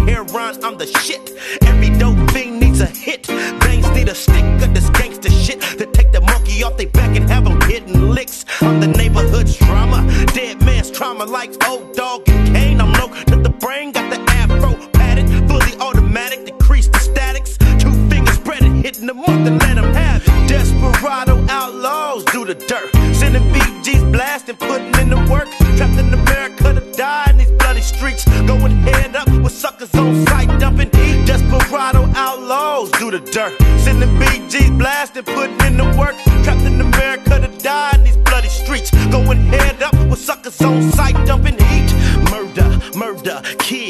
Heron, I'm the shit. Every dope fiend needs a hit. Bangs need a stick of this gangster shit to take the monkey off they back and have them hitting licks. I'm the neighborhood's drama, dead man's trauma like Old Dog and Kane. I'm low to the brain, got the afro padded, fully automatic, decrease the statics. 2 fingers spread it, hitting them up and let them have it. Desperado outlaws do the dirt, sending BGs blasting, putting in the work. Trapped in America to die in these bloody streets, going head up with suckers on sight, dumping heat. Desperado outlaws do the dirt, sending BGs blasting, putting in the work. Trapped in America to die in these bloody streets, going head up with suckers on sight, dumping heat. Murder, murder, kill.